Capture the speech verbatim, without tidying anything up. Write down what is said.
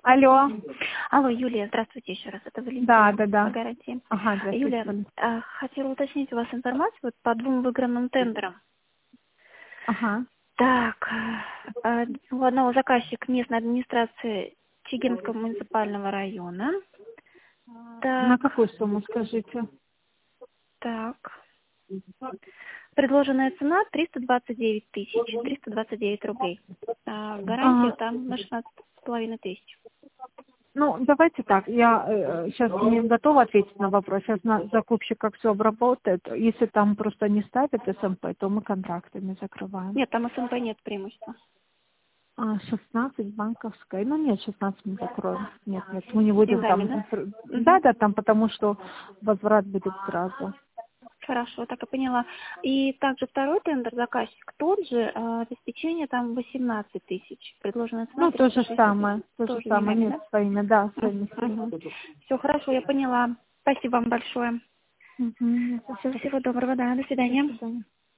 Алло. Алло, Юлия, здравствуйте еще раз. Это Да, Валентина да, да. по гарантии. Ага, здравствуйте. Юлия, э, хотела уточнить у вас информацию вот по двум выигранным тендерам. Ага. Так, э, у одного заказчика местной администрации Чигиринского муниципального района. На Так, какую сумму, скажите? так. Предложенная цена триста двадцать девять тысяч, триста двадцать девять рублей. А гарантия Ага. там на шестнадцать с половиной тысяч. Ну, давайте так, я э, сейчас не готова ответить на вопрос. Сейчас на, закупщик как все обработает. Если там просто не ставят СМП, то мы контрактами закрываем. Нет, там СМП нет преимущества. А, шестнадцать банковская. Ну нет, шестнадцать мы закроем. Нет, нет, мы не С будем деньгами, там. да? Да, Мгм. да, там потому что возврат будет сразу. Хорошо, так и поняла. И также второй тендер, заказчик тот же, а, обеспечение там восемнадцать тысяч. Предложенная цена Ну, то триста же шестьдесят. самое, то же Тоже самое, деньгами, нет, да? своими, да, своими силами. Все хорошо, я поняла. Спасибо вам большое. Мгм. Всего доброго, да, до До свидания. свидания.